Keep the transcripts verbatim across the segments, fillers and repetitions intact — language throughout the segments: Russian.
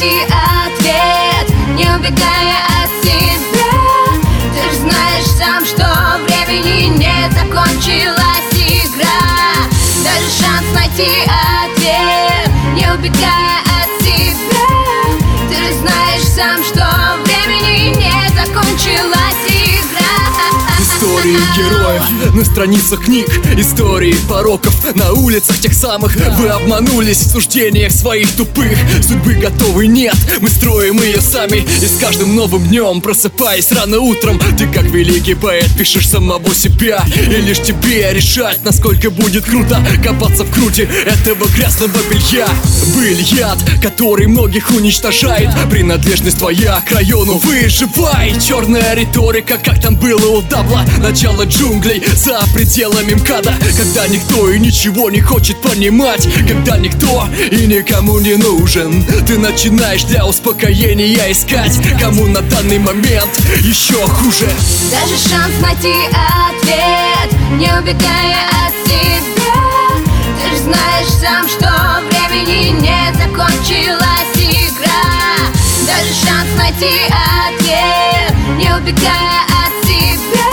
найти ответ, не убегая от себя. Ты ж знаешь сам, что времени не закончилась игра. Даже шанс найти ответ, не убегая от себя. Ты же знаешь сам, что времени не закончилась игра. Истории героев на страницах книг, истории пороков на улицах тех самых. Вы обманулись в суждениях своих тупых. Судьбы готовой нет, мы строим ее сами. И с каждым новым днем, просыпаясь рано утром, ты как великий поэт пишешь самого себя. И лишь тебе решать, насколько будет круто копаться в круте этого грязного белья. Быль яд, который многих уничтожает. Принадлежность твоя к району выживай. Черная риторика, как там было у Дабла. Начало джунглей за пределами МКАДа. Когда никто и ничего не хочет понимать, когда никто и никому не нужен, ты начинаешь для успокоения искать, кому на данный момент еще хуже. Даже шанс найти ответ, не убегая от себя. Ты ж знаешь сам, что времени не закончилась игра. Даже шанс найти ответ, не убегая от себя.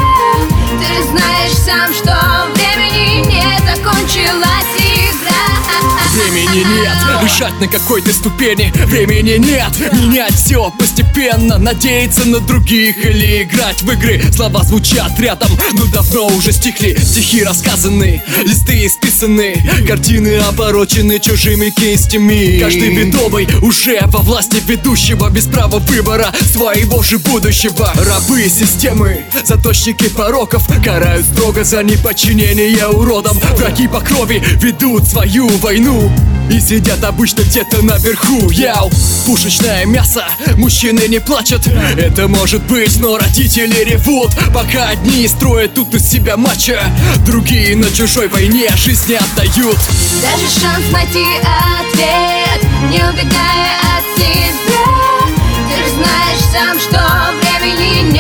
Ты же знаешь сам, что времени не закончилась игра. Времени нет, решать на какой ты ступени. Времени нет, менять все постепенно. Надеяться на других или играть в игры. Слова звучат рядом, но давно уже стихли. Стихи рассказаны, листы исписаны, картины опорочены чужими кистями. Каждый ведомый уже во власти ведущего, без права выбора своего же будущего. Рабы системы, заточники пороков карают строго за неподчинение уродам. Враги по крови ведут свою войну и сидят обычно где-то наверху. Яу, пушечное мясо, мужчины не плачут. Это может быть, но родители ревут, пока одни строят тут из себя мачо, другие на чужой войне жизни отдают. Даже шанс найти ответ, не убегая от себя. Ты же знаешь сам, что времени не